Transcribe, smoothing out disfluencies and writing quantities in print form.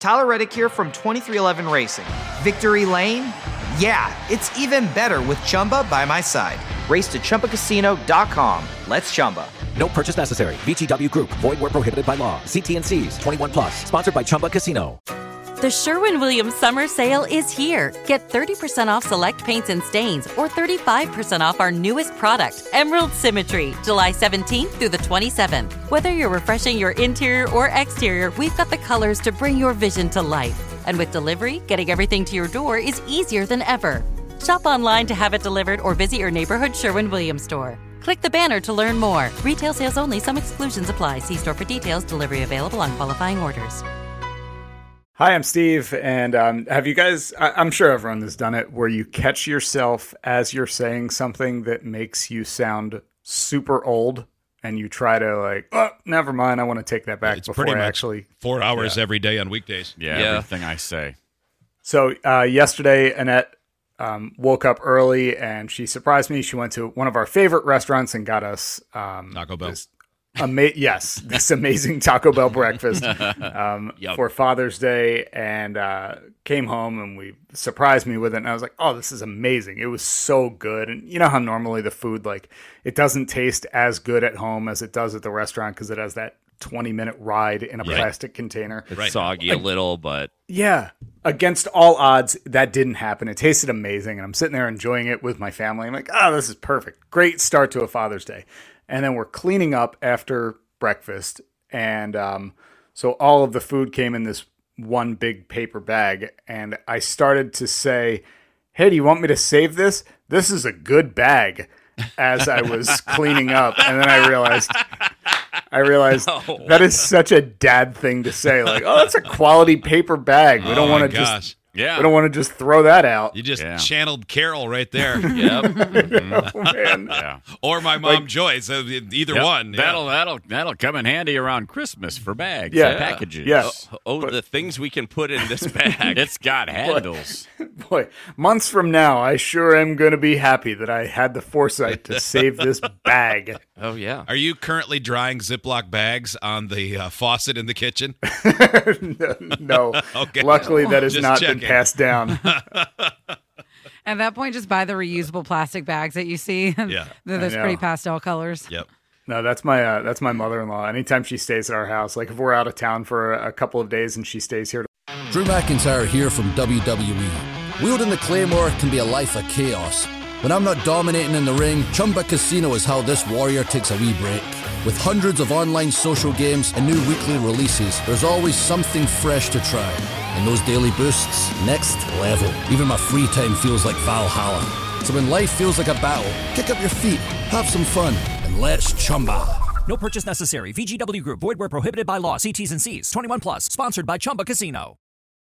Tyler Reddick here from 2311 Racing. Victory Lane? Yeah, it's even better with Chumba by my side. Race to ChumbaCasino.com. Let's Chumba. No purchase necessary. VGW Group. Void where prohibited by law. See T&Cs. 21 plus. Sponsored by Chumba Casino. The Sherwin-Williams Summer Sale is here. Get 30% off select paints and stains or 35% off our newest product, Emerald Symmetry, July 17th through the 27th. Whether you're refreshing your interior or exterior, we've got the colors to bring your vision to life. And with delivery, getting everything to your door is easier than ever. Shop online to have it delivered or visit your neighborhood Sherwin-Williams store. Click the banner to learn more. Retail sales only. Some exclusions apply. See store for details. Delivery available on qualifying orders. Hi, I'm Steve, and have you guys, I'm sure everyone has done it, where you catch yourself as you're saying something that makes you sound super old, and you try to like, oh, never mind, I want to take that back. It's before pretty I much actually 4 hours every day on weekdays. Yeah, everything I say. So yesterday, Annette woke up early, and she surprised me. She went to one of our favorite restaurants and got us Taco Bell. This amazing Taco Bell breakfast for Father's Day, and came home and we surprised me with it. And I was like, oh, this is amazing. It was so good. And you know how normally the food, like, it doesn't taste as good at home as it does at the restaurant because it has that 20-minute ride in a plastic container. It's soggy a little, but... Yeah. Against all odds, that didn't happen. It tasted amazing, and I'm sitting there enjoying it with my family. I'm like, oh, this is perfect. Great start to a Father's Day. And then we're cleaning up after breakfast. And so all of the food came in this one big paper bag. And I started to say, hey, do you want me to save this? This is a good bag, as I was cleaning up. And then I realized that is such a dad thing to say. Like, oh, that's a quality paper bag. We don't want to just... Yeah. We don't want to just throw that out. You just channeled Carol right there. Yep. Oh, man. Yeah. Or my mom, Joyce. Either one. That'll come in handy around Christmas for bags, packages. Yes. The things we can put in this bag. It's got handles. Boy, months from now, I sure am going to be happy that I had the foresight to save this bag. Oh, yeah. Are you currently drying Ziploc bags on the faucet in the kitchen? No. Okay. Luckily, that has Just not checking. been passed down. At that point, just buy the reusable plastic bags that you see. Yeah. They're those I know. pretty pastel colors. Yep. No, that's my mother-in-law. Anytime she stays at our house, like if we're out of town for a couple of days and she stays here. Drew McIntyre here from WWE. Wielding the Claymore can be a life of chaos. When I'm not dominating in the ring, Chumba Casino is how this warrior takes a wee break. With hundreds of online social games and new weekly releases, there's always something fresh to try. And those daily boosts, next level. Even my free time feels like Valhalla. So when life feels like a battle, kick up your feet, have some fun, and let's Chumba. No purchase necessary. VGW Group. Void where prohibited by law. See T's and C's. 21 plus. Sponsored by Chumba Casino.